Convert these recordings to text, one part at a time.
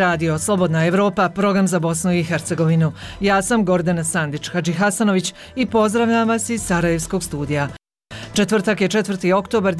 radio Slobodna Evropa, program za Bosnu i Hercegovinu. Ja sam Gordana Sandić Hadžihasanović i pozdravljam vas iz Sarajevskog studija. Četvrtak je 4. oktobar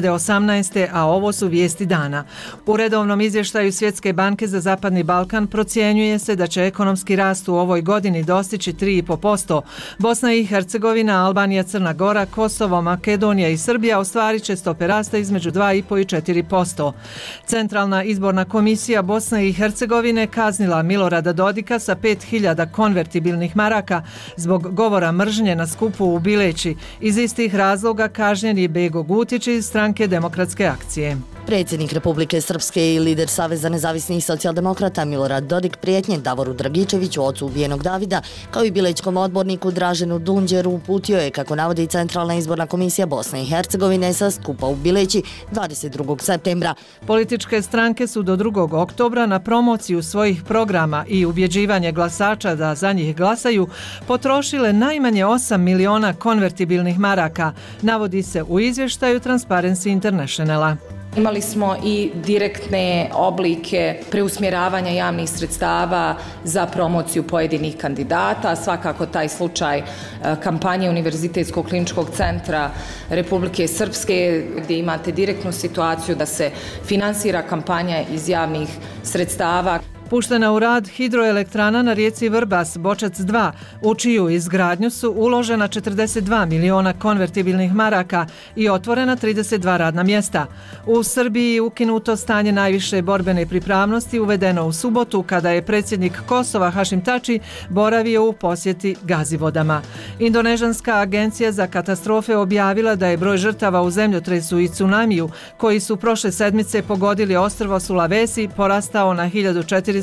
2018. a ovo su vijesti dana. U redovnom izvještaju Svjetske banke za Zapadni Balkan procjenjuje se da će ekonomski rast u ovoj godini dostići 3,5%. Bosna i Hercegovina, Albanija, Crna Gora, Kosovo, Makedonija i Srbija ostvarit će stope rasta između 2,5% i 4%. Centralna izborna komisija Bosne i Hercegovine kaznila Milorada Dodika sa 5.000 konvertibilnih maraka zbog govora mržnje na skupu u Bileći. Iz istih razloga kažnjen je Bego Gutić iz Stranke demokratske akcije. Predsjednik Republike Srpske i lider Saveza nezavisnih socijaldemokrata Milorad Dodik prijetnje Davoru Dragičeviću, ocu ubijenog Davida, kao i bilećkom odborniku Draženu Dunđeru uputio je, kako navodi Centralna izborna komisija Bosne i Hercegovine, sa skupa u Bileći 22. septembra. Političke stranke su do 2. oktobra na promociju svojih programa i ubjeđivanje glasača da za njih glasaju potrošile najmanje 8 miliona konvertibilnih maraka, navodi se u izvještaju Transparency Internationala. Imali smo i direktne oblike preusmjeravanja javnih sredstava za promociju pojedinih kandidata. Svakako taj slučaj kampanje Univerzitetskog kliničkog centra Republike Srpske, gdje imate direktnu situaciju da se finansira kampanja iz javnih sredstava. Puštena u rad hidroelektrana na rijeci Vrbas, Bočac 2, u čiju izgradnju su uložena 42 miliona konvertibilnih maraka i otvorena 32 radna mjesta. U Srbiji ukinuto stanje najviše borbene pripravnosti uvedeno u subotu kada je predsjednik Kosova Hašim Tači boravio u posjeti Gazivodama. Indonežanska agencija za katastrofe objavila da je broj žrtava u zemljotresu i tsunamiju koji su prošle sedmice pogodili ostrvo Sulawesi porastao na 1424.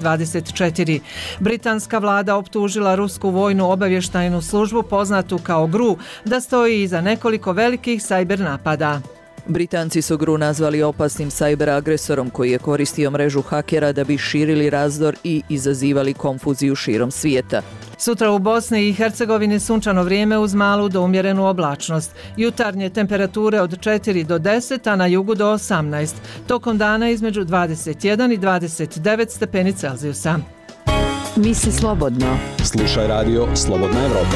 Britanska vlada optužila rusku vojnu obavještajnu službu poznatu kao GRU da stoji iza nekoliko velikih sajber napada. Britanci su GRU nazvali opasnim sajber agresorom koji je koristio mrežu hakera da bi širili razdor i izazivali konfuziju širom svijeta. Sutra u Bosni i Hercegovini sunčano vrijeme uz malu do umjerenu oblačnost. Jutarnje temperature od 4 do 10, a na jugu do 18. Tokom dana između 21 i 29 stepeni Celzijusa. Misli slobodno. Slušaj radio Slobodna Evropa.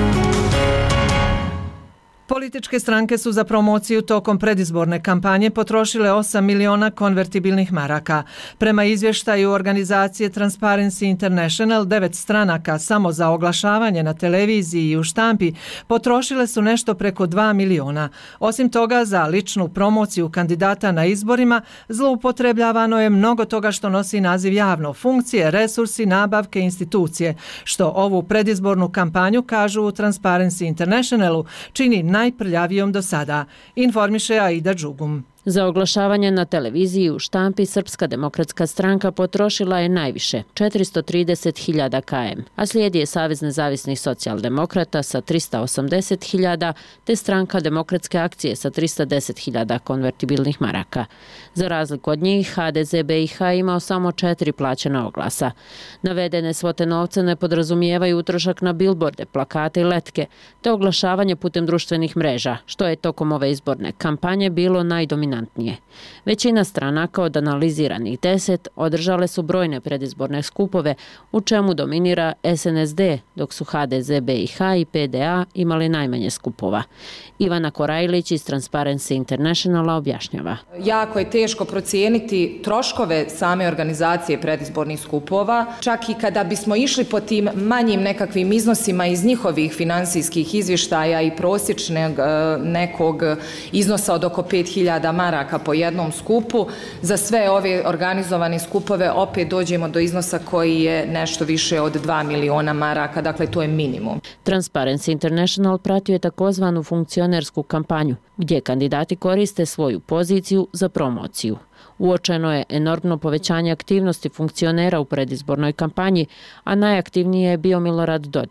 Političke stranke su za promociju tokom predizborne kampanje potrošile 8 miliona konvertibilnih maraka. Prema izvještaju organizacije Transparency International, 9 stranaka samo za oglašavanje na televiziji i u štampi potrošile su nešto preko 2 miliona. Osim toga, za ličnu promociju kandidata na izborima zloupotrebljavano je mnogo toga što nosi naziv javno, funkcije, resursi, nabavke, institucije, što ovu predizbornu kampanju, kažu u Transparency Internationalu, čini najprljavijom do sada, informiše Aida Đugum. Za oglašavanje na televiziji u štampi Srpska demokratska stranka potrošila je najviše, 430.000 km, a slijedi je Savez nezavisnih socijaldemokrata sa 380.000 te Stranka demokratske akcije sa 310.000 konvertibilnih maraka. Za razliku od njih, HDZ BiH imao samo 4 plaćena oglasa. Navedene svote novca ne podrazumijevaju utrošak na bilborde, plakate i letke, te oglašavanje putem društvenih mreža, što je tokom ove izborne kampanje bilo najdominantnije. Većina stranaka od analiziranih 10 održale su brojne predizborne skupove, u čemu dominira SNSD, dok su HDZ BiH i PDA imali najmanje skupova. Ivana Korajlić iz Transparency Internationala objašnjava. Jako je teško procijeniti troškove same organizacije predizbornih skupova. Čak i kada bismo išli po tim manjim nekakvim iznosima iz njihovih finansijskih izvještaja i prosječnog nekog iznosa od oko 5.000 maraka po jednom skupu, za sve ove organizovane skupove opet dođemo do iznosa koji je nešto više od 2 miliona maraka, dakle to je minimum. Transparency International pratio je takozvanu funkcionersku kampanju, gdje kandidati koriste svoju poziciju za promociju. Uočeno je enormno povećanje aktivnosti funkcionera u predizbornoj kampanji, a najaktivniji je bio Milorad Dodik.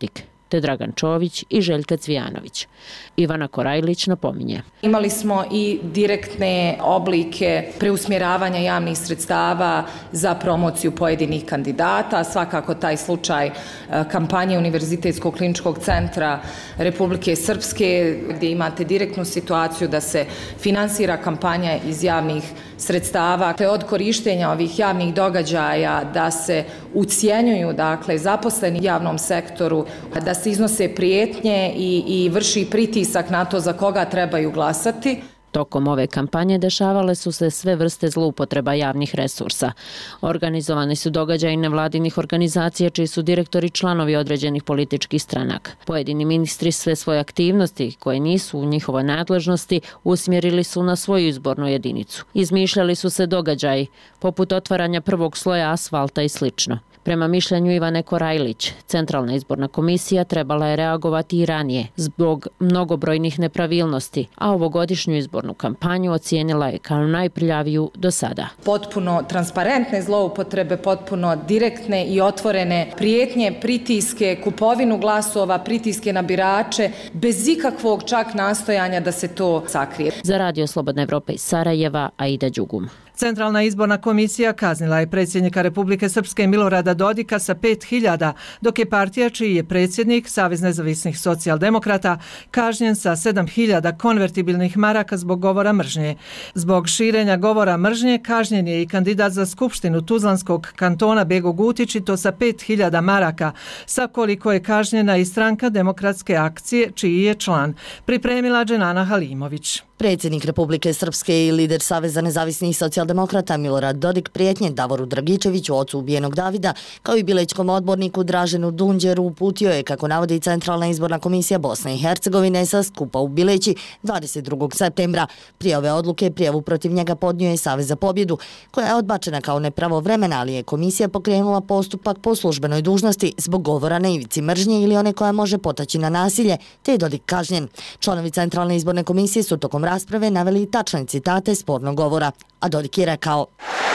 te Dragan Čović i Željka Cvijanović. Ivana Korajlić napominje. Imali smo i direktne oblike preusmjeravanja javnih sredstava za promociju pojedinih kandidata. Svakako taj slučaj kampanje Univerzitetskog kliničkog centra Republike Srpske, gdje imate direktnu situaciju da se finansira kampanja iz javnih sredstava, od korištenja ovih javnih događaja da se ucjenjuju zaposleni u javnom sektoru, da se iznose prijetnje i vrši pritisak na to za koga trebaju glasati. Tokom ove kampanje dešavale su se sve vrste zloupotreba javnih resursa. Organizovani su događaji nevladinih organizacija čiji su direktori članovi određenih političkih stranaka. Pojedini ministri sve svoje aktivnosti, koje nisu u njihovoj nadležnosti, usmjerili su na svoju izbornu jedinicu. Izmišljali su se događaji, poput otvaranja prvog sloja asfalta i slično. Prema mišljenju Ivane Korajlić, Centralna izborna komisija trebala je reagovati i ranije zbog mnogobrojnih nepravilnosti, a ovogodišnju izbornu kampanju ocijenila je kao najprljaviju do sada. Potpuno transparentne zloupotrebe, potpuno direktne i otvorene prijetnje, pritiske, kupovinu glasova, pritiske na birače, bez ikakvog čak nastojanja da se to sakrije. Za Radio Slobodna Evropa iz Sarajeva, Aida Đugum. Centralna izborna komisija kaznila je predsjednika Republike Srpske Milorada Dodika sa 5.000, dok je partija čiji je predsjednik, Savez nezavisnih socijaldemokrata, kažnjen sa 7.000 konvertibilnih maraka zbog govora mržnje. Zbog širenja govora mržnje kažnjen je i kandidat za skupštinu Tuzlanskog kantona Bego Gutić, i to sa 5.000 maraka, sa koliko je kažnjena i Stranka demokratske akcije, čiji je član. Pripremila Dženana Halimović. Predsjednik Republike Srpske i lider Saveza nezavisnih socijaldemokrata Milorad Dodik prijetnje Davoru Dragičeviću, ocu ubijenog Davida, kao i bilećkom odborniku Draženu Dunđeru, uputio je, kako navodi Centralna izborna komisija Bosne i Hercegovine, sa skupa u Bileći 22. septembra. Prije ove odluke prijavu protiv njega podnio je Savez za pobjedu, koja je odbačena kao nepravovremena, ali je komisija pokrenula postupak po službenoj dužnosti zbog govora na ivici mržnje ili one koja može potaći na nasilje, te je Dodik kažnjen. Članovi Centralne izborne komisije su tokom rasprave naveli i tačne citate spornog govora, a Dodik je rekao: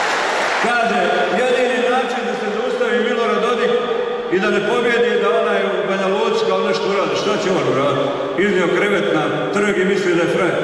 kaže, jedini način da se zaustavi Milorad Dodik i da ne pobjedi, da ona je u Banja Luci kao nešto uradi. Šta će on uraditi? Iznio krevet na trg i misli da je frajer.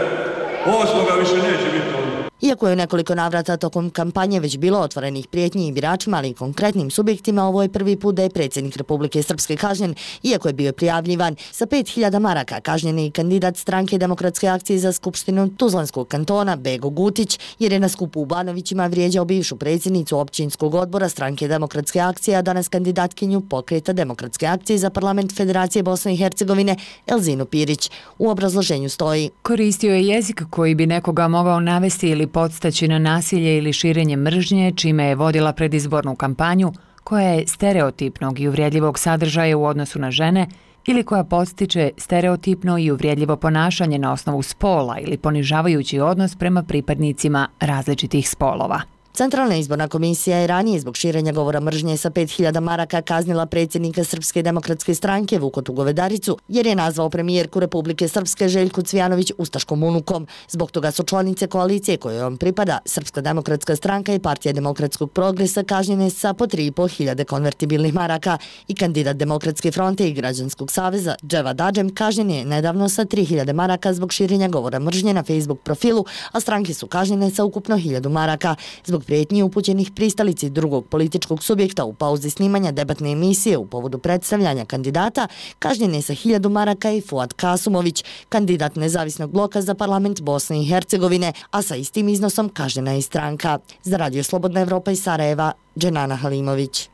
8. više neće biti ovdje. Iako je nekoliko navrata tokom kampanje već bilo otvorenih prijetnji i biračima, ali i konkretnim subjektima, ovo je prvi put da je predsjednik Republike Srpske kažnjen, iako je bio prijavljivan. Sa 5.000 maraka kažnjen je i kandidat Stranke demokratske akcije za skupštinu Tuzlanskog kantona Bego Gutić, jer je na skupu u Banovićima vrijeđao bivšu predsjednicu općinskog odbora Stranke demokratske akcije, a danas kandidatkinju Pokreta demokratske akcije za parlament Federacije Bosne i Hercegovine Elzinu Pirić. U obrazloženju stoji: koristio je jezik koji bi nekoga mogao navesti ili podstaći na nasilje ili širenje mržnje, čime je vodila predizbornu kampanju koja je stereotipnog i uvrijedljivog sadržaja u odnosu na žene ili koja podstiče stereotipno i uvrijedljivo ponašanje na osnovu spola ili ponižavajući odnos prema pripadnicima različitih spolova. Centralna izborna komisija je ranije zbog širenja govora mržnje sa 5.000 maraka kaznila predsjednika Srpske demokratske stranke Vukotu Govedaricu, jer je nazvao premijerku Republike Srpske Željku Cvijanović ustaškom unukom. Zbog toga su članice koalicije kojoj on pripada, Srpska demokratska stranka i Partija demokratskog progresa, kažnjene sa po 3.500 konvertibilnih maraka, i kandidat Demokratske fronte i Građanskog saveza Dževad Adžem kažnjen je nedavno sa 3.000 maraka zbog širenja govora mržnje na Facebook profilu, a stranke su kažnjene sa ukupno 1.000 maraka. Zbog prijetnji upućenih pristalici drugog političkog subjekta u pauzi snimanja debatne emisije u povodu predstavljanja kandidata, kažnjen je sa 1.000 maraka i Fuad Kasumović, kandidat nezavisnog bloka za parlament Bosne i Hercegovine, a sa istim iznosom kažnjena je i stranka. Za Radio Slobodna Evropa iz Sarajeva, Dženana Halimović.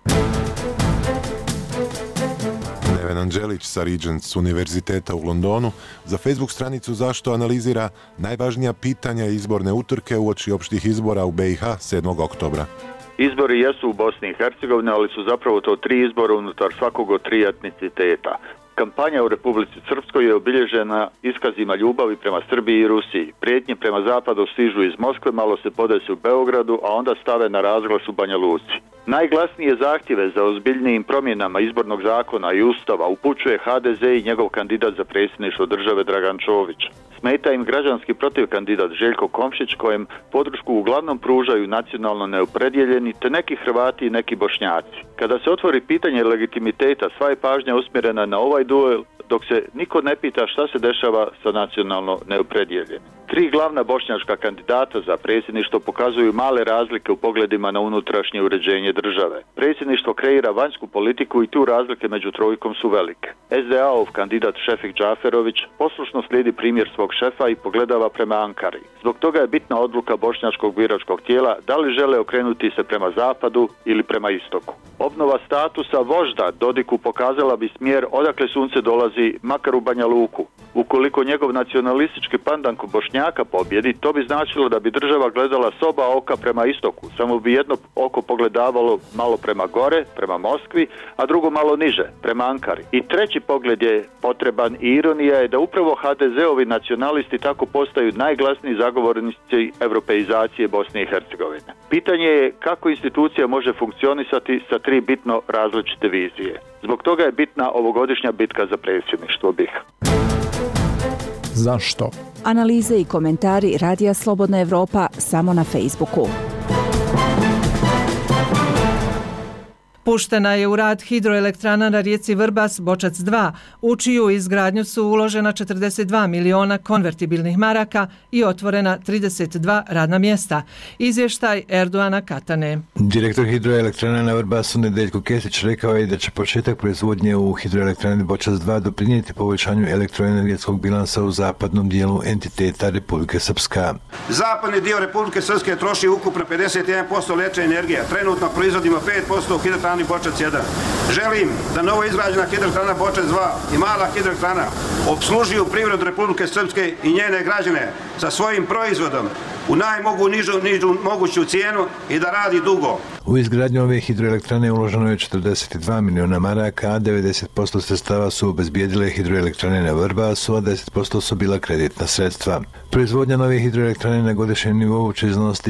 Neven Anđelić sa Regents univerziteta u Londonu za Facebook stranicu Zašto analizira najvažnija pitanja izborne utrke uoči opštih izbora u BiH 7. oktobra. Izbori jesu u Bosni i Hercegovini, ali su zapravo to 3 izbora unutar svakog od 3 etniciteta. Kampanja u Republici Srpskoj je obilježena iskazima ljubavi prema Srbiji i Rusiji. Prijetnje prema zapadu stižu iz Moskve, malo se podese u Beogradu, a onda stave na razglas u Banja Luci. Najglasnije zahtjeve za ozbiljnijim promjenama izbornog zakona i ustava upućuje HDZ i njegov kandidat za predsjedništvo države Dragan Čović. Smeta im građanski protiv kandidat Željko Komšić, kojem podršku uglavnom pružaju nacionalno neopredjeljeni te neki Hrvati i neki Bošnjaci. Kada se otvori pitanje legitimiteta, sva je pažnja usmjerena na ovaj duel, dok se niko ne pita šta se dešava sa nacionalno neopredjeljenim. 3 glavna bošnjačka kandidata za predsjedništvo pokazuju male razlike u pogledima na unutrašnje uređenje države. Predsjedništvo kreira vanjsku politiku i tu razlike među trojkom su velike. SDA-ov kandidat Šefik Džaferović poslušno slijedi primjer svog šefa i pogledava prema Ankari. Zbog toga je bitna odluka bošnjačkog biračkog tijela da li žele okrenuti se prema zapadu ili prema istoku. Obnova statusa vožda Dodiku pokazala bi smjer odakle sunce dolazi, makar u Banja Luku. Ukoliko njegov nacionalistički pandan kod Bošnjaka pobjedi, to bi značilo da bi država gledala s oba oka prema istoku, samo bi jedno oko pogledavalo malo prema gore, prema Moskvi, a drugo malo niže, prema Ankari. I treći pogled je potreban i ironija je da upravo HDZ-ovi nacionalisti tako postaju najglasniji zagovornici europeizacije Bosne i Hercegovine. Pitanje je kako institucija može funkcionisati sa 3 bitno različite vizije. Zbog toga je bitna ovogodišnja bitka za predsjedništvo BiH. Zašto? Analize i komentari Radija Slobodna Evropa samo na Facebooku. Puštena je u rad hidroelektrana na rijeci Vrbas Bočac 2, u čiju izgradnju su uložena 42 miliona konvertibilnih maraka i otvorena 32 radna mjesta. Izvještaj Erdoana Katane. Direktor hidroelektrana na Vrbasu Nedeljko Kesić rekao je da će početak proizvodnje u hidroelektrani Bočac 2 doprinijeti povećanju elektroenergetskog bilansa u zapadnom dijelu entiteta Republike Srpska. Zapadni dio Republike Srpske troši ukupno 51% električne energije. Trenutno proizvodimo 5% u hidroelektrani Bočac 1. Želim da novo izgrađena hidroelektrana Bočac 2 i mala hidroelektrana obslužuju privredu Republike Srpske i njene građane sa svojim proizvodom u nižu moguću cijenu i da radi dugo. U izgradnju ove hidroelektrane uloženo je 42 miliona maraka, a 90% sredstava su obezbijedile hidroelektrane na Vrbasu, a 10% su bila kreditna sredstva. Proizvodnja nove hidroelektrane na godišnjem nivou će iznositi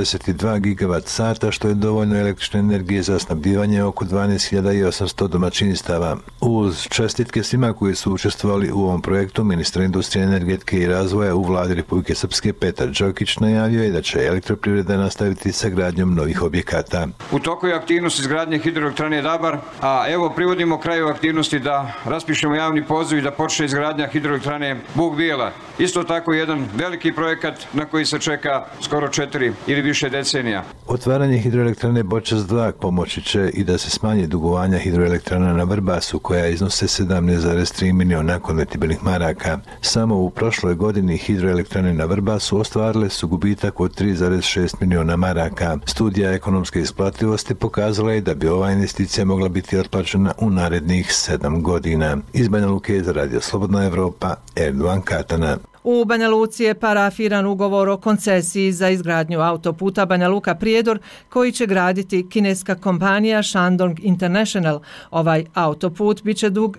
42 gigavat sata, što je dovoljno električne energije za snabdivanje oko 12.800 domaćinstava. Uz čestitke svima koji su učestvovali u ovom projektu, ministar industrije, energetike i razvoja u vladi Republike Srpske Petar Đokić najavio je da će elektroprivreda nastaviti sa gradnjom novih objekata. U toku je aktivnost izgradnje hidroelektrane Dabar, a evo privodimo kraju aktivnosti da raspišemo javni poziv i da počne izgradnja hidroelektrane Buk Bijela. Isto tako jedan veliki projekat na koji se čeka skoro 4 ili više decenija. Otvaranje hidroelektrane Bočac 2 pomoći će i da se smanje dugovanja hidroelektrana na Vrbasu, koja iznose 17,3 miliona konvertibilnih maraka. Samo u prošloj godini hidroelektrane na Vrbasu ostvarile su gubitak od 3,6 miliona maraka. Studija ekonomske isplativosti pokazala je da bi ova investicija mogla biti otplaćena u narednih 7 godina. Iz Banja Luke za Radio Slobodna Evropa, Erdoan Katana. U Banja Luci je parafiran ugovor o koncesiji za izgradnju autoputa Banja Luka-Prijedor, koji će graditi kineska kompanija Shandong International. Ovaj autoput biće dug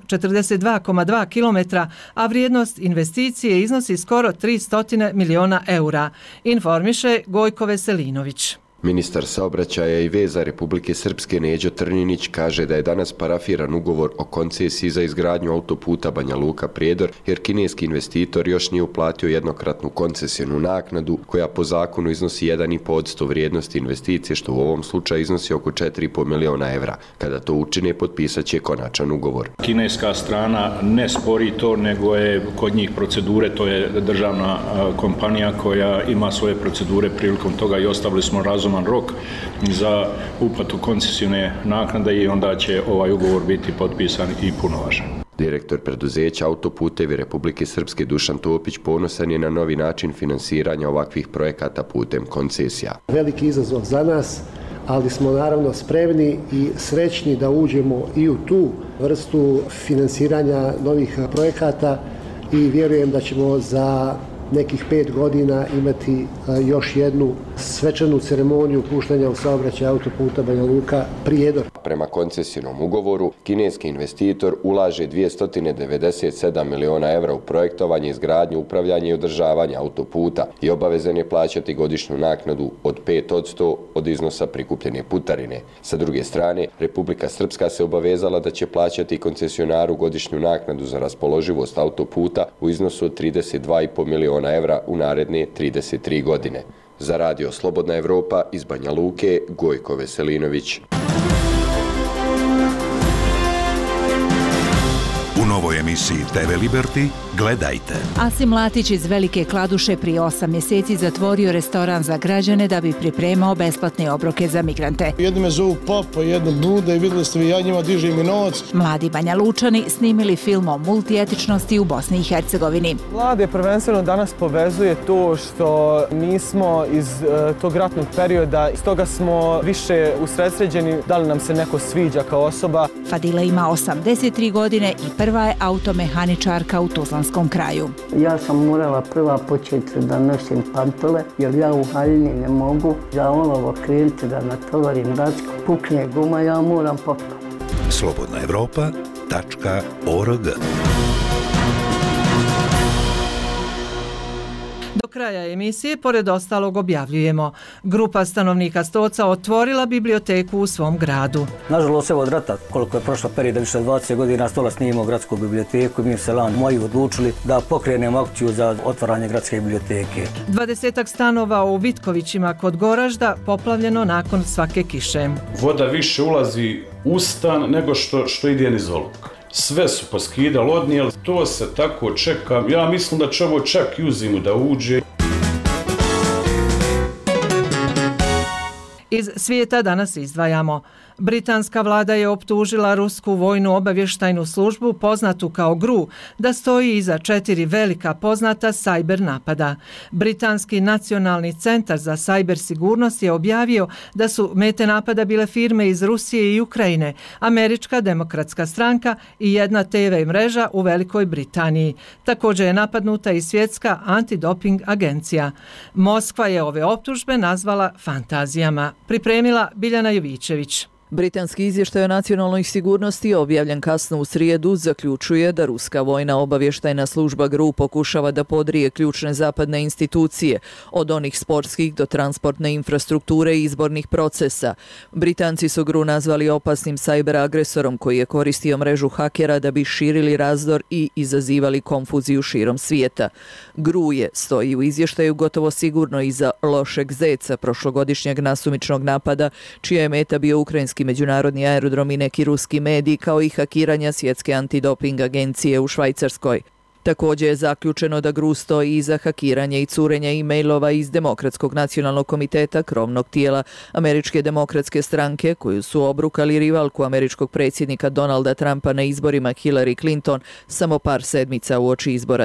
42,2 km, a vrijednost investicije iznosi skoro 300 miliona eura, informiše Gojko Veselinović. Ministar saobraćaja i veza Republike Srpske Neđo Trnjinić kaže da je danas parafiran ugovor o koncesiji za izgradnju autoputa Banja Luka-Prijedor, jer kineski investitor još nije uplatio jednokratnu koncesijnu naknadu koja po zakonu iznosi 1,5% vrijednosti investicije, što u ovom slučaju iznosi oko 4,5 miliona evra. Kada to učine, potpisat će konačan ugovor. Kineska strana ne spori to, nego je kod njih procedure, to je državna kompanija koja ima svoje procedure prilikom toga i ostavili smo razuman rok za uplatu koncesijne naknade i onda će ovaj ugovor biti potpisan i punovažan. Direktor preduzeća Autoputevi Republike Srpske Dušan Topić ponosan je na novi način finansiranja ovakvih projekata putem koncesija. Veliki izazov za nas, ali smo naravno spremni i srećni da uđemo i u tu vrstu finansiranja novih projekata i vjerujem da ćemo za nekih 5 godina imati još jednu svečanu ceremoniju puštanja u saobraćaj autoputa Banja Luka Prijedor. Prema koncesijnom ugovoru, kineski investitor ulaže 297 miliona evra u projektovanje, izgradnju, upravljanje i održavanje autoputa i obavezan je plaćati godišnju naknadu od 5% od iznosa prikupljene putarine. Sa druge strane, Republika Srpska se obavezala da će plaćati koncesionaru godišnju naknadu za raspoloživost autoputa u iznosu od 32,5 miliona evra u naredne 33 godine. Za Radio Slobodna Evropa iz Banja Luke, Gojko Veselinović. U novoj emisiji TV Liberty gledajte. Asim Mlatić iz Velike Kladuše prije 8 mjeseci zatvorio restoran za građane da bi pripremao besplatne obroke za migrante. Jedni me zovu papa, jedno bude i vidjeli ste vi, ja njima dižem i novac. Mladi Banja Lučani snimili film o multietičnosti u Bosni i Hercegovini. Mlade prvenstveno danas povezuje to što nismo iz tog ratnog perioda, stoga smo više usredsređeni da li nam se neko sviđa kao osoba. Fadila ima 83 godine i prva je automehaničarka u Tuzlanskom kraju. Ja sam morala prva početi da nosim pantole, jer ja u haljini ne mogu. Za olovo krenuti da natovarim dačku, pukne guma, ja moram popiti. slobodnaevropa.org. Do kraja emisije, pored ostalog, objavljujemo: grupa stanovnika Stoca otvorila biblioteku u svom gradu. Nažalost, evo od rata, koliko je prošlo perioda, više 20 godina, Stolac nije imao gradsku biblioteku i mi se moji odlučili da pokrenemo akciju za otvaranje gradske biblioteke. 20 stanova u Vitkovićima kod Goražda poplavljeno nakon svake kiše. Voda više ulazi u stan nego što ide niz olupka. Sve su poskidali odnijeli, to se tako čeka. Ja mislim da će ovo čak i u zimu da uđe. Iz svijeta danas izdvajamo: britanska vlada je optužila rusku vojnu obavještajnu službu, poznatu kao GRU, da stoji iza 4 velika poznata cyber napada. Britanski nacionalni centar za cyber sigurnost je objavio da su mete napada bile firme iz Rusije i Ukrajine, Američka demokratska stranka i jedna TV mreža u Velikoj Britaniji. Također je napadnuta i svjetska antidoping agencija. Moskva je ove optužbe nazvala fantazijama. Pripremila Biljana Jovićević. Britanski izvještaj o nacionalnoj sigurnosti objavljen kasno u srijedu zaključuje da ruska vojna obavještajna služba GRU pokušava da podrije ključne zapadne institucije, od onih sportskih do transportne infrastrukture i izbornih procesa. Britanci su GRU nazvali opasnim cyber agresorom koji je koristio mrežu hakera da bi širili razdor i izazivali konfuziju širom svijeta. GRU je, stoji u izvještaju, gotovo sigurno iza lošeg zeca prošlogodišnjeg nasumičnog napada, čija je meta bio ukrajinski međunarodni aerodrom i neki ruski mediji, kao i hakiranja svjetske antidoping agencije u Švajcarskoj. Također je zaključeno da GRU stoji iza hakiranja i curenja e-mailova iz Demokratskog nacionalnog komiteta, krovnog tijela Američke demokratske stranke, koju su obrukali rivalku američkog predsjednika Donalda Trumpa na izborima Hillary Clinton samo par sedmica uoči izbora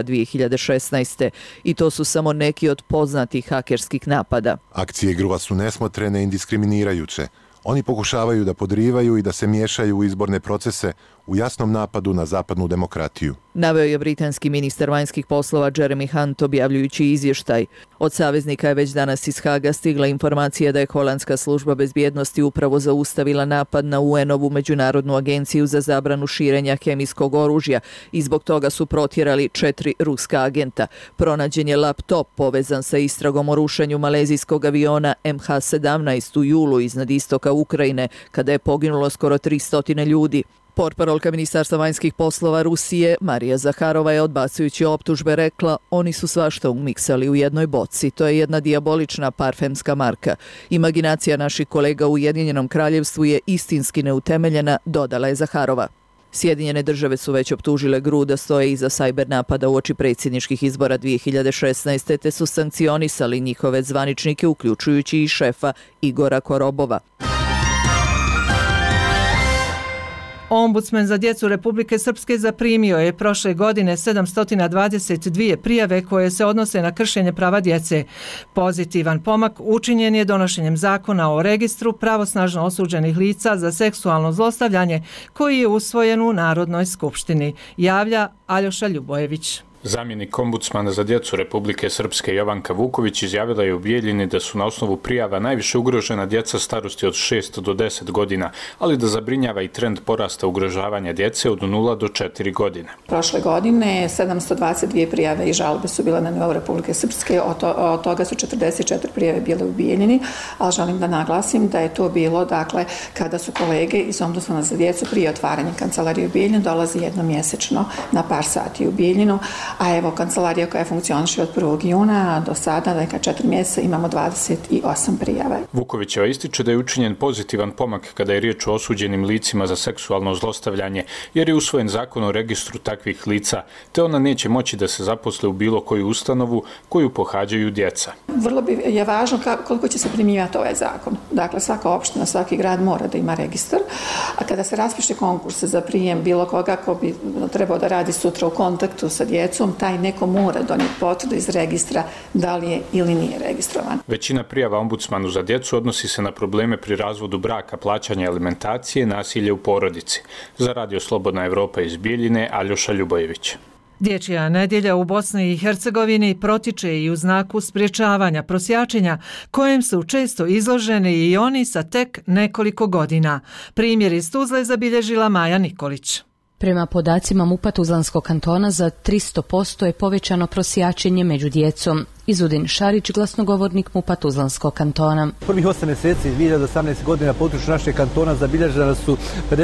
2016. I to su samo neki od poznatih hakerskih napada. Akcije GRU-a su nesmotrene i diskriminirajuće. Oni pokušavaju da podrivaju i da se miješaju u izborne procese u jasnom napadu na zapadnu demokratiju. Naveo je britanski ministar vanjskih poslova Jeremy Hunt objavljujući izvještaj. Od saveznika je već danas iz Haga stigla informacija da je holandska služba bezbjednosti upravo zaustavila napad na UN-ovu međunarodnu agenciju za zabranu širenja hemijskog oružja i zbog toga su protjerali 4 ruska agenta. Pronađen je laptop povezan sa istragom o rušenju malezijskog aviona MH17 u julu iznad istoka Ukrajine, kada je poginulo skoro 300 ljudi. Portparolka Ministarstva vanjskih poslova Rusije Marija Zaharova je, odbacujući optužbe, rekla: oni su svašta umiksali u jednoj boci, to je jedna dijabolična parfemska marka. Imaginacija naših kolega u Ujedinjenom kraljevstvu je istinski neutemeljena, dodala je Zaharova. Sjedinjene države su već optužile GRU da stoje iza cyber napada uoči predsjedničkih izbora 2016. te su sankcionisali njihove zvaničnike, uključujući i šefa Igora Korobova. Ombudsman za djecu Republike Srpske zaprimio je prošle godine 722 prijave koje se odnose na kršenje prava djece. Pozitivan pomak učinjen je donošenjem zakona o registru pravosnažno osuđenih lica za seksualno zlostavljanje koji je usvojen u Narodnoj skupštini, javlja Aljoša Ljubojević. Zamjenik ombudsmana za djecu Republike Srpske Jovanka Vuković izjavila je u Bijeljini da su na osnovu prijava najviše ugrožena djeca starosti od 6 do 10 godina, ali da zabrinjava i trend porasta ugrožavanja djece od 0 do 4 godine. Prošle godine 722 prijave i žalbe su bile na nivou Republike Srpske, od toga su 44 prijave bile u Bijeljini, ali želim da naglasim da je to bilo, dakle, kada su kolege iz ombudsmana za djecu prije otvaranja kancelarije u Bijeljinu dolazi jednom mjesečno na par sati u Bijeljinu, a evo kancelarija koja funkcioniše od 1. juna do sada, neka 4 mjeseca, imamo 28 prijava. Vukovićeva ističe da je učinjen pozitivan pomak kada je riječ o osuđenim licima za seksualno zlostavljanje, jer je usvojen zakon o registru takvih lica, te ona neće moći da se zaposle u bilo koju ustanovu koju pohađaju djeca. Vrlo je važno koliko će se primjenjivati ovaj zakon. Dakle, svaka opština, svaki grad mora da ima registar, a kada se raspiše konkurs za prijem bilo koga ko bi trebao da radi sutra u kontaktu sa djecom, taj neko mora donijeti potvrdu iz registra da li je ili nije registrovan. Većina prijava ombudsmanu za djecu odnosi se na probleme pri razvodu braka, plaćanja alimentacije, nasilje u porodici. Za Radio Slobodna Evropa iz Bijeljine, Aljoša Ljubojević. Dječja nedjelja u Bosni i Hercegovini protiče i u znaku sprječavanja prosjačenja, kojem su često izloženi i oni sa tek nekoliko godina. Primjer iz Tuzle zabilježila Maja Nikolić. Prema podacima MUP-a Tuzlanskog kantona za 300% je povećano prosjačenje među djecom. Izudin Šarić, glasnogovornik MUP-a Tuzlanskog kantona. Prvih 8 mjeseci 2018. godine na području našeg kantona zabilježena su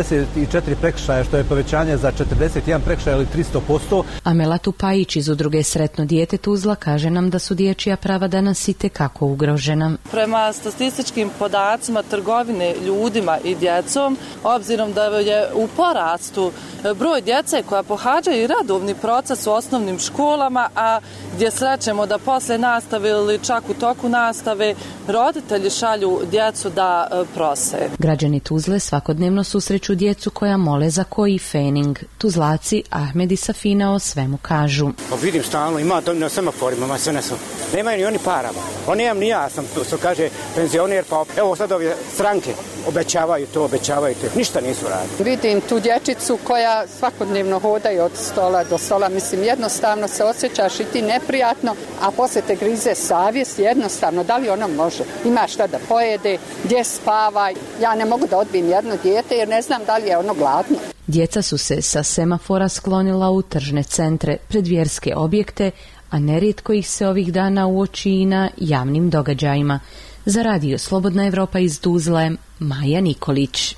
54 prekršaja, što je povećanje za 41 prekršaja ili 300%. Amela Tupajić iz udruge Sretno dijete Tuzla kaže nam da su dječja prava danas itekako ugrožena. Prema statističkim podacima trgovine ljudima i djecom, obzirom da je u porastu broj djece koja pohađaju redovni proces u osnovnim školama, a gdje srećemo da posle nastave ili čak u toku nastave roditelji šalju djecu da prose. Građani Tuzle svakodnevno susreću djecu koja mole za koji fening. Tuzlaci Ahmed i Safina o svemu kažu. Vidim stalno, ima to na semaforima, ima sve nesu. Nemaju ni oni parama. On nemam ni ja, sam to kaže penzioner, pa evo sad ove stranke obećavaju to, ništa nisu radili. Vidim tu dječicu koja svakodnevno hodaju od stola do stola, mislim jednostavno se osjećaš i ti neprijatno, a poslije te grize savjest jednostavno, da li ona može, ima šta da pojede, gdje spava, ja ne mogu da odbijem jedno dijete jer ne znam da li je ono gladno. Djeca su se sa semafora sklonila u tržne centre, pred vjerske objekte, a nerijetko ih se ovih dana uoči i na javnim događajima. Za Radio Slobodna Evropa iz Tuzle, Maja Nikolić.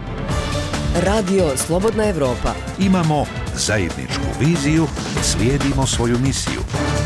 Radio Slobodna Evropa. Imamo zajedničku viziju, slijedimo svoju misiju.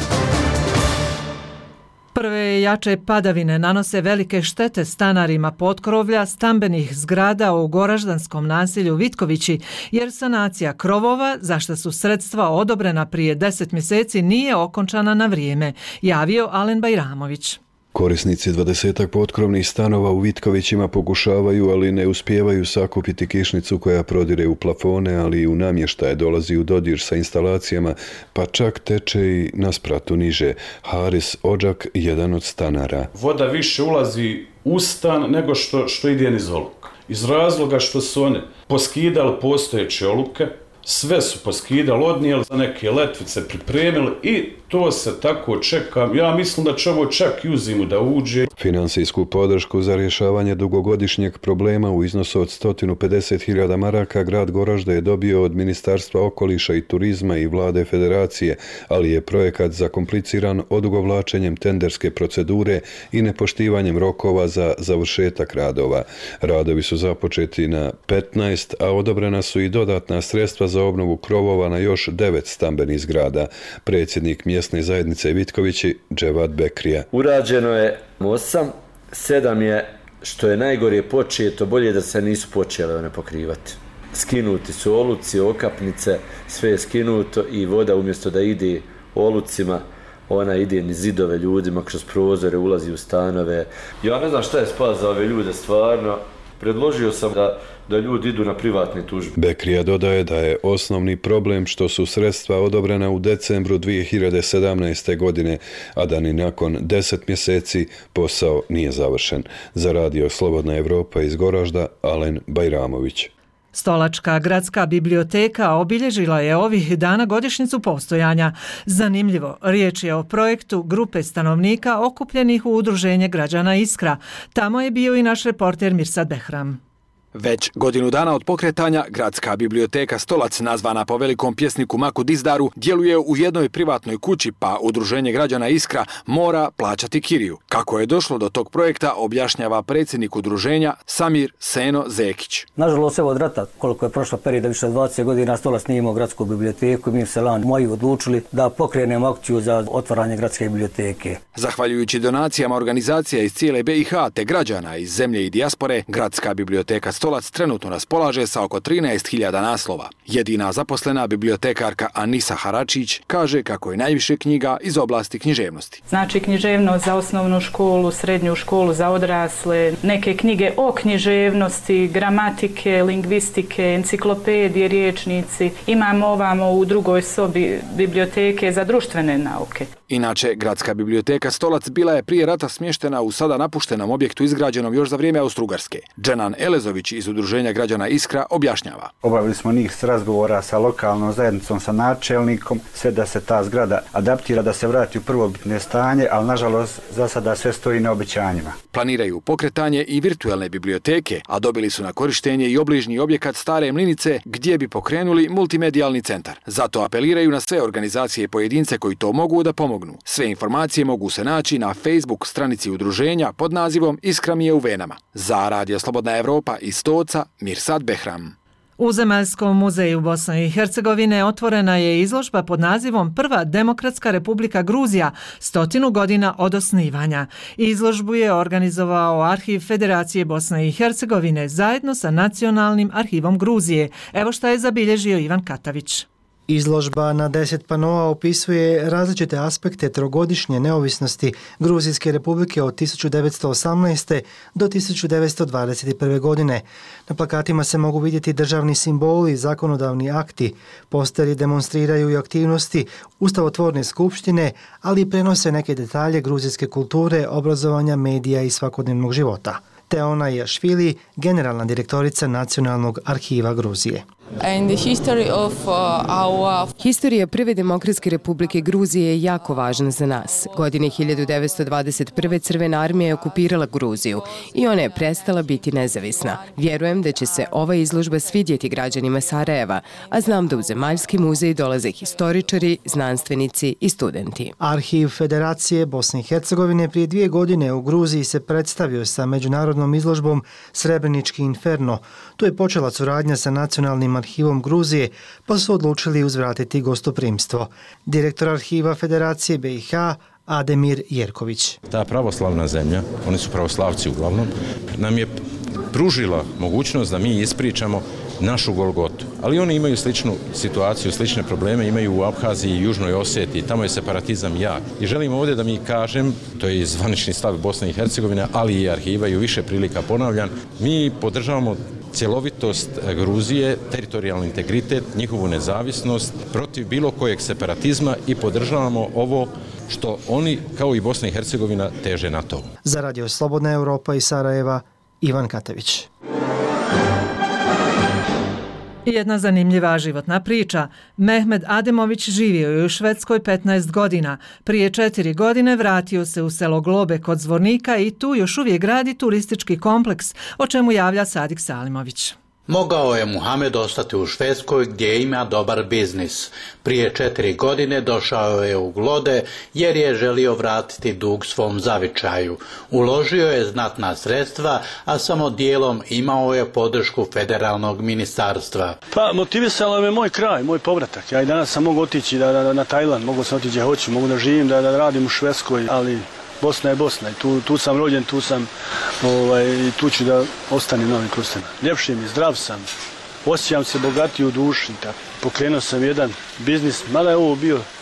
Prve jače padavine nanose velike štete stanarima potkrovlja stambenih zgrada u goraždanskom naselju Vitkovići, jer sanacija krovova, za što su sredstva odobrena prije 10 mjeseci, nije okončana na vrijeme, javio Alen Bajramović. Korisnici 20 potkrovnih stanova u Vitkovićima pokušavaju, ali ne uspijevaju sakupiti kišnicu koja prodire u plafone, ali i u namještaje, dolazi u dodir sa instalacijama, pa čak teče i na spratu niže. Haris Odžak, jedan od stanara. Voda više ulazi u stan nego što ide niz oluka. Iz razloga što su one poskidali postojeće oluke, sve su poskidali, odnijeli za neke letvice, pripremili i to se tako čeka. Ja mislim da će ovo čak i u zimu da uđe. Finansijsku podršku za rješavanje dugogodišnjeg problema u iznosu od 150.000 maraka grad Goražde je dobio od Ministarstva okoliša i turizma i vlade federacije, ali je projekat zakompliciran odugovlačenjem tenderske procedure i nepoštivanjem rokova za završetak radova. Radovi su započeti na 15, a odobrena su i dodatna sredstva za obnovu krovova na još 9 stambenih zgrada. Predsjednik mjesne zajednice Vitkovići, Dževad Bekrija. Urađeno je 8, 7 je, što je najgore početo, bolje da se nisu počele one pokrivati. Skinuti su oluci, okapnice, sve je skinuto i voda umjesto da ide olucima, ona ide niz zidove ljudima, kroz prozore, ulazi u stanove. Ja ne znam šta je spas za ove ljude stvarno. Predložio sam da ljudi idu na privatne tužbe. Bekrija dodaje da je osnovni problem što su sredstva odobrena u decembru 2017. godine, a da ni nakon 10 mjeseci posao nije završen. Za Radio Slobodna Evropa iz Goražda, Alen Bajramović. Stolačka gradska biblioteka obilježila je ovih dana godišnjicu postojanja. Zanimljivo, riječ je o projektu grupe stanovnika okupljenih u Udruženje građana Iskra. Tamo je bio i naš reporter Mirsad Behram. Već godinu dana od pokretanja, gradska biblioteka Stolac, nazvana po velikom pjesniku Maku Dizdaru, djeluje u jednoj privatnoj kući, pa Udruženje građana Iskra mora plaćati kiriju. Kako je došlo do tog projekta, objašnjava predsjednik udruženja Samir Seno Zekić. Nažalost, evo od rata, koliko je prošlo perioda, više 20 godina, Stolac nije imao gradsku biblioteku i mi se moji odlučili da pokrenemo akciju za otvaranje gradske biblioteke. Zahvaljujući donacijama organizacija iz cijele BiH te građana iz zemlje i dijaspore, gradska biblioteka Stolac trenutno raspolaže sa oko 13.000 naslova. Jedina zaposlena bibliotekarka Anisa Haračić kaže kako je najviše knjiga iz oblasti književnosti. Znači književnost za osnovnu školu, srednju školu za odrasle, neke knjige o književnosti, gramatike, lingvistike, enciklopedije, riječnici. Imamo ovamo u drugoj sobi biblioteke za društvene nauke. Inače, gradska biblioteka Stolac bila je prije rata smještena u sada napuštenom objektu izgrađenom još za vrijeme Austro-Ugarske. Dženan Elezović iz Udruženja građana Iskra objašnjava. Obavili smo niz razgovora sa lokalnom zajednicom, sa načelnikom, sve da se ta zgrada adaptira, da se vrati u prvobitne stanje, ali nažalost za sada sve stoji na obećanjima. Planiraju pokretanje i virtualne biblioteke, a dobili su na korištenje i obližnji objekat Stare Mlinice gdje bi pokrenuli multimedijalni centar. Zato apeliraju na sve organizacije i pojedince koji to mogu da pomognu. Sve informacije mogu se naći na Facebook stranici udruženja pod nazivom Iskra mi je u venama. Za Radio Slobodna Evropa iz Stoca, Mirsad Behram. U Zemaljskom muzeju Bosne i Hercegovine otvorena je izložba pod nazivom Prva demokratska republika Gruzija, 100 godina od osnivanja. Izložbu je organizovao Arhiv Federacije Bosne i Hercegovine zajedno sa Nacionalnim arhivom Gruzije. Evo šta je zabilježio Ivan Katavić. Izložba na 10 panoa opisuje različite aspekte trogodišnje neovisnosti Gruzijske republike od 1918. do 1921. godine. Na plakatima se mogu vidjeti državni simboli, zakonodavni akti, posteri demonstriraju i aktivnosti ustavotvorne skupštine, ali i prenose neke detalje gruzijske kulture, obrazovanja, medija i svakodnevnog života. Teona Jašvili, generalna direktorica Nacionalnog arhiva Gruzije. Historija Prve demokratske republike Gruzije je jako važna za nas. Godine 1921. Crvena armija je okupirala Gruziju i ona je prestala biti nezavisna. Vjerujem da će se ova izložba svidjeti građanima Sarajeva, a znam da u Zemaljski muzej dolaze historičari, znanstvenici i studenti. Arhiv Federacije Bosne i Hercegovine prije 2 godine u Gruziji se predstavio sa međunarodnom izložbom Srebrenički inferno. Tu je počela suradnja sa Nacionalnim arhivom Gruzije, pa su odlučili uzvratiti gostoprimstvo. Direktor arhiva Federacije BiH Ademir Jerković. Ta pravoslavna zemlja, oni su pravoslavci uglavnom, nam je pružila mogućnost da mi ispričamo našu Golgotu. Ali oni imaju sličnu situaciju, slične probleme imaju u Abhaziji i Južnoj Osetiji, tamo je separatizam jak. I želim ovdje da mi kažem, to je zvanični stav Bosne i Hercegovine, ali i arhiva i u više prilika ponavljam, mi podržavamo cjelovitost Gruzije, teritorijalni integritet, njihovu nezavisnost, protiv bilo kojeg separatizma i podržavamo ovo što oni, kao i Bosna i Hercegovina, teže na to. Za Radio Slobodna Evropa iz Sarajeva, Ivan Katavić. Jedna zanimljiva životna priča. Mehmed Ademović živio je u Švedskoj 15 godina. Prije 4 godine vratio se u selo Globe kod Zvornika i tu još uvijek gradi turistički kompleks, o čemu javlja Sadik Salimović. Mogao je Muhamed ostati u Švedskoj gdje ima dobar biznis. Prije 4 godine došao je u Glode jer je želio vratiti dug svom zavičaju. Uložio je znatna sredstva, a samo dijelom imao je podršku federalnog ministarstva. Pa motivisalo me moj kraj, moj povratak. Ja i danas sam mogu otići na Tajland, mogu sam otići gdje hoću, mogu da živim, da radim u Švedskoj, ali Bosna je Bosna i tu sam rođen, tu sam i tu ću da ostanem novim krustima. Ljepši mi, zdrav sam, osjećam se bogatiji u duši. Pokrenuo sam jedan biznis, mada je ovo bio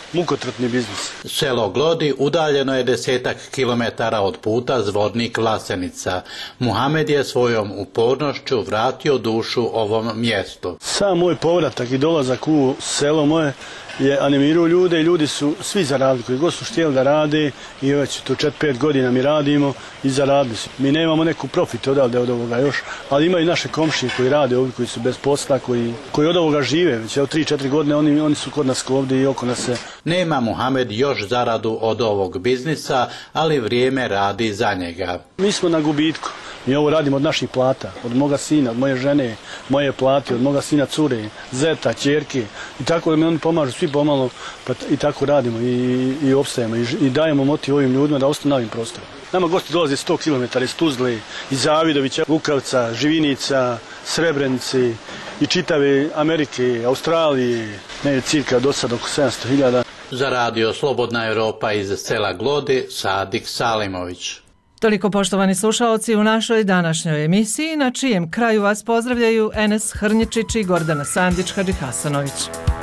mukotrpni biznis. Selo Glodi udaljeno je 10 kilometara od puta Zvornik Vlasenica. Muhamed je svojom upornošću vratio dušu ovom mjestu. Sam moj povratak i dolazak u selo moje je animirao ljude i ljudi su svi zaradili, koji god su htjeli da rade i već to 4-5 godina mi radimo i zaradili su. Mi nemamo neku profit odavde od ovoga još, ali imaju naše komšije koji rade ovdje, koji su bez posla, koji od ovoga žive. Već 3-4 godine oni su kod nas ovdje i oko nas se. Nema Muhamed još zaradu od ovog biznisa, ali vrijeme radi za njega. Mi smo na gubitku. Mi ovo radimo od naših plata, od moga sina, od moje žene, moje plate, od moga sina cure, zeta, ćerke. I tako da mi oni pomažu, svi pomalo, pa i tako radimo i opstajemo i dajemo motiv ovim ljudima da ostanu na ovim prostorima. Nama gosti dolaze 100 km iz Tuzle, iz Zavidovića, Lukavca, Živinica, Srebrenice i čitave Amerike, Australije, cirka do sad oko 700.000. Za radio Slobodna Europa iz sela Glodi, Sadik Salimović. Toliko, poštovani slušaoci, u našoj današnjoj emisiji, na čijem kraju vas pozdravljaju Enes Hrnječić i Gordana Sandić Hadžihasanović.